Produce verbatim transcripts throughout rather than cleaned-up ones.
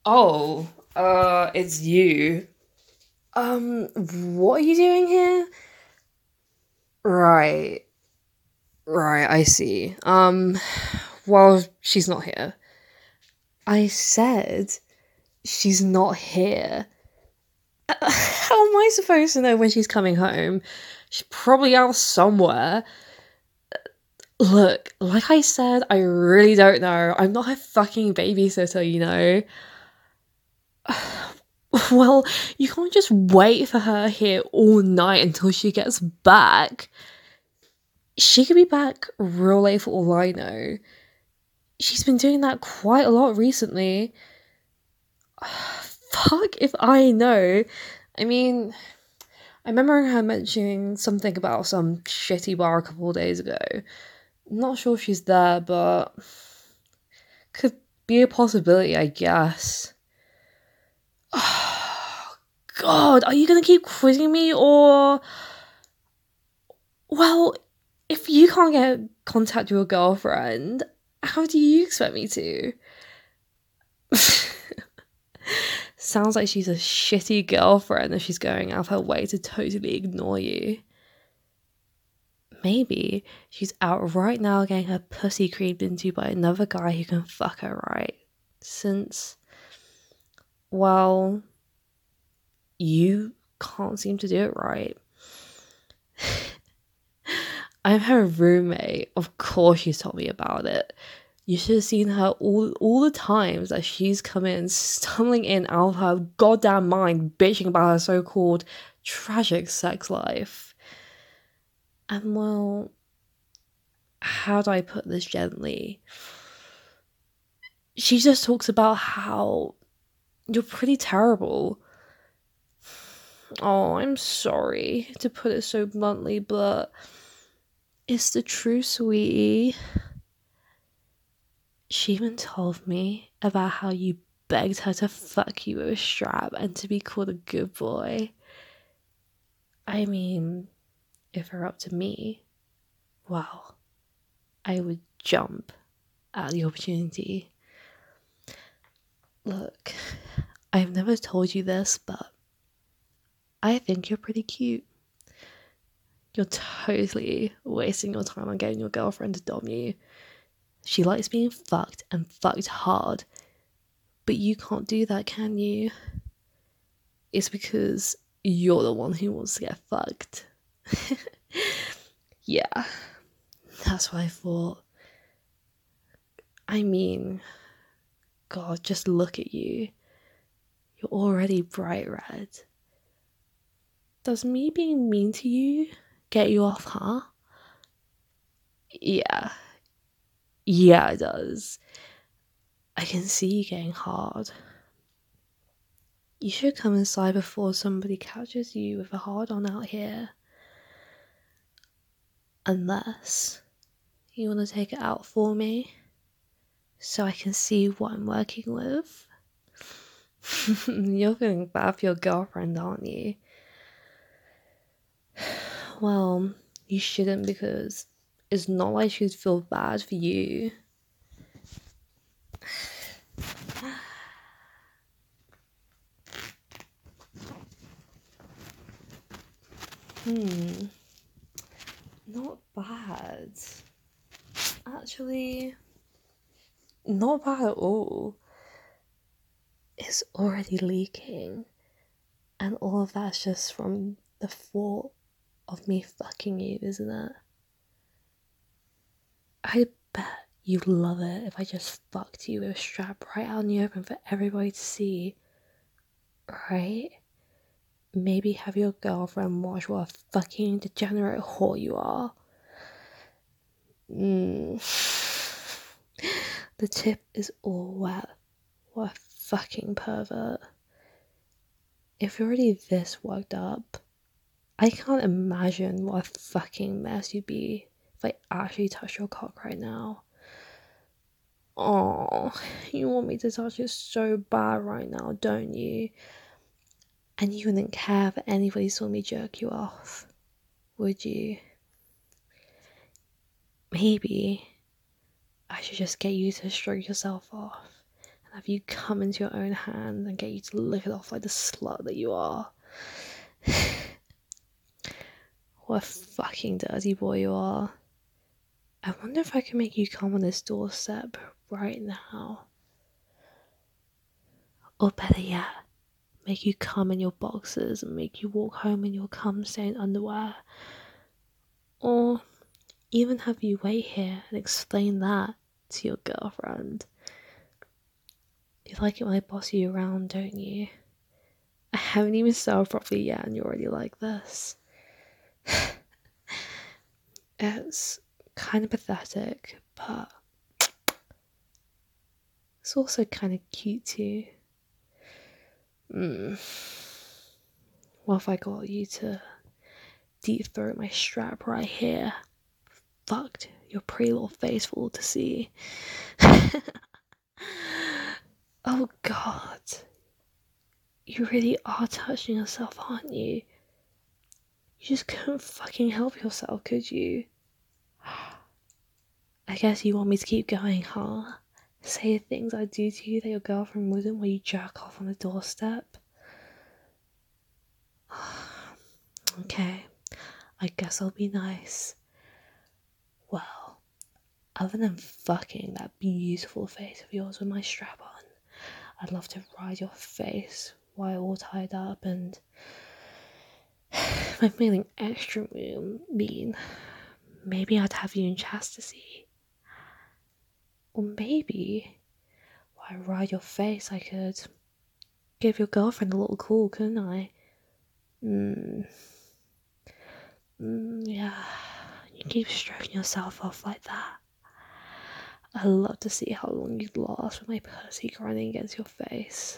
Oh, uh, it's you. Um, what are you doing here? Right, right, I see. Um, well, she's not here. I said she's not here. How am I supposed to know when she's coming home? She's probably out somewhere. Look, like I said, I really don't know. I'm not her fucking babysitter, you know? Well, you can't just wait for her here all night until she gets back. She could be back real late for all I know. She's been doing that quite a lot recently. Fuck if I know. I mean, I remember her mentioning something about some shitty bar a couple of days ago. I'm not sure if she's there, but could be a possibility, I guess. God, are you gonna keep quizzing me or... Well, if you can't get contact with your girlfriend, how do you expect me to? Sounds like she's a shitty girlfriend if she's going out of her way to totally ignore you. Maybe she's out right now getting her pussy creamed into by another guy who can fuck her right. Since, well, you can't seem to do it right. I'm her roommate. Of course she's told me about it. You should have seen her all all the times that she's come in, stumbling in out of her goddamn mind, bitching about her so-called tragic sex life. And well, how do I put this gently? She just talks about how you're pretty terrible. Oh, I'm sorry to put it so bluntly, but it's the truth, sweetie. She even told me about how you begged her to fuck you with a strap and to be called a good boy. I mean, if it were up to me, well, I would jump at the opportunity. Look, I've never told you this, but I think you're pretty cute. You're totally wasting your time on getting your girlfriend to dom you. She likes being fucked and fucked hard, but you can't do that, can you? It's because you're the one who wants to get fucked. Yeah, that's what I thought. I mean, God, just look at you. You're already bright red. Does me being mean to you get you off, huh? Yeah. Yeah, it does. I can see you getting hard. You should come inside before somebody catches you with a hard on out here. Unless you want to take it out for me so I can see what I'm working with. You're feeling bad for your girlfriend, aren't you? Well, you shouldn't, because it's not like she'd feel bad for you. Hmm. Not bad. Actually, not bad at all. It's already leaking. And all of that's just from the thought of me fucking you, isn't it? I bet you'd love it if I just fucked you with a strap right out in the open for everybody to see. Right? Maybe have your girlfriend watch what a fucking degenerate whore you are. Mm. The tip is all wet. What a fucking pervert. If you're already this worked up, I can't imagine what a fucking mess you'd be if I actually touched your cock right now. Oh, you want me to touch it so bad right now, don't you? And you wouldn't care if anybody saw me jerk you off, would you? Maybe I should just get you to stroke yourself off, Have you come into your own hand and get you to lick it off like the slut that you are? What a fucking dirty boy you are. I wonder if I can make you come on this doorstep right now. Or better yet, make you come in your boxers and make you walk home in your cum-stained underwear. Or even have you wait here and explain that to your girlfriend. You like it when I boss you around, don't you? I haven't even started properly yet and you're already like this. It's kind of pathetic, but it's also kind of cute too. Mm. What if I got you to deep throat my strap right here? Fucked your pretty little face for all to see. Oh god. You really are touching yourself, aren't you? You just couldn't fucking help yourself, could you? I guess you want me to keep going, huh? Say the things I do to you that your girlfriend wouldn't while you jerk off on the doorstep? Okay, I guess I'll be nice. Well, other than fucking that beautiful face of yours with my strap on, I'd love to ride your face while all tied up and if I'm feeling extra mean, maybe I'd have you in chastity. Or maybe while I ride your face I could give your girlfriend a little call, couldn't I? Mm. Mm, yeah, you keep stroking yourself off like that. I'd love to see how long you'd last with my pussy grinding against your face.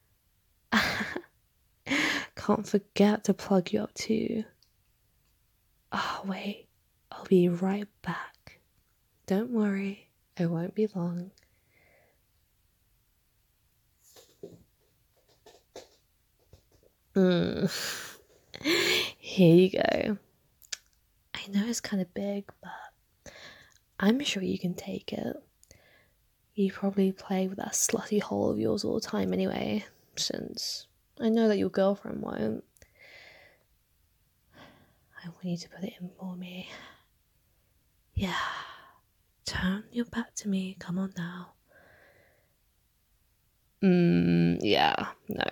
Can't forget to plug you up too. Oh, wait, I'll be right back. Don't worry, it won't be long. Mm. Here you go. I know it's kind of big, but I'm sure you can take it. You probably play with that slutty hole of yours all the time anyway, since I know that your girlfriend won't. I want you to put it in for me. Yeah. Turn your back to me. Come on now. Mm, yeah.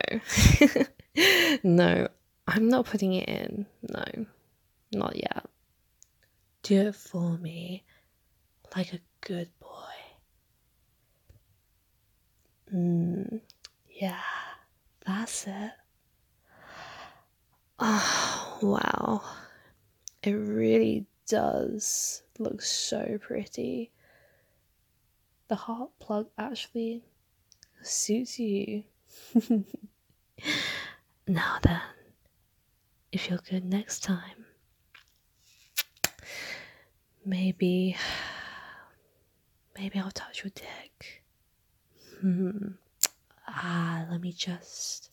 No. No. I'm not putting it in. No. Not yet. Do it for me. Like a good boy. Mm, yeah. That's it. Oh, wow. It really does look so pretty. The heart plug actually suits you. Now then, if you're good next time, maybe, maybe I'll touch your dick. Hmm. Ah, let me just.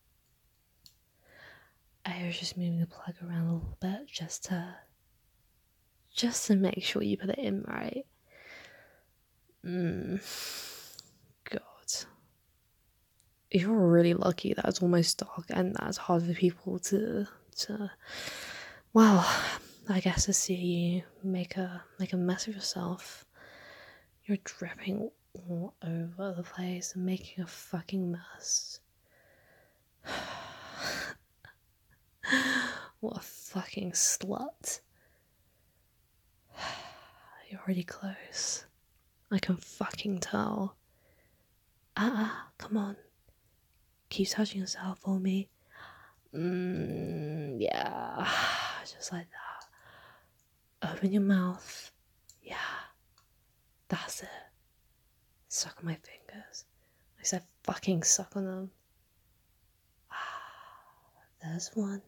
I was just moving the plug around a little bit just to, just to make sure you put it in right. Hmm. God. You're really lucky that it's almost dark and that's hard for people to, to, well, I guess to see you make a, make a mess of yourself. You're dripping all over the place and making a fucking mess. What a fucking slut. You're already close. I can fucking tell. Ah, ah, come on. Keep touching yourself for me. Mm, yeah, just like that. Open your mouth. Yeah, that's it. Suck on my fingers. I said fucking suck on them. Ah, there's one.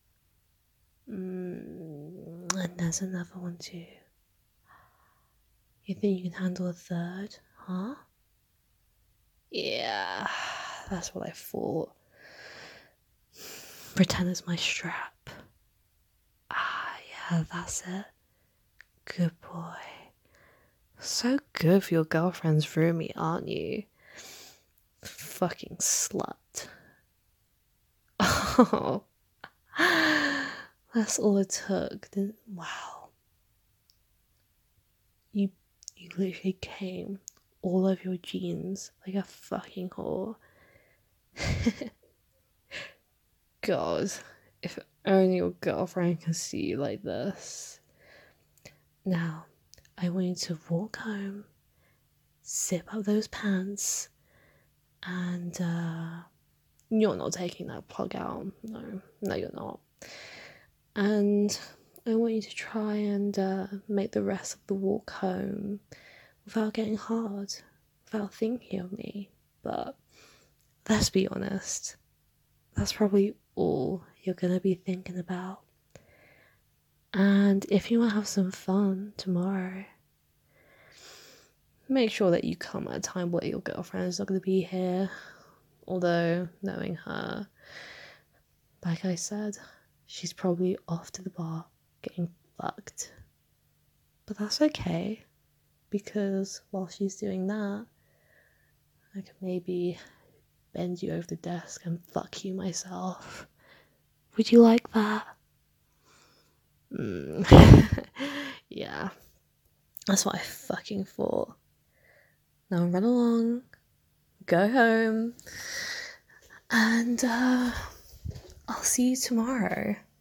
Mm, and there's another one too. You think you can handle a third, huh? Yeah, that's what I thought. Pretend it's my strap. Ah, yeah, that's it. Good boy. So good for your girlfriend's roomie, aren't you? Fucking slut. Oh, that's all it took. Didn't, wow. You you literally came all over your jeans like a fucking whore. God, if only your girlfriend can see you like this. Now, I want you to walk home, zip up those pants, and uh, you're not taking that plug out. No, no, you're not. And I want you to try and uh, make the rest of the walk home without getting hard, without thinking of me. But let's be honest, that's probably all you're gonna be thinking about. And if you want to have some fun tomorrow, make sure that you come at a time where your girlfriend is not going to be here. Although, knowing her, like I said, she's probably off to the bar getting fucked. But that's okay, because while she's doing that, I can maybe bend you over the desk and fuck you myself. Would you like that? Mm. Yeah, that's what I fucking thought. Now run along, go home, and uh, I'll see you tomorrow.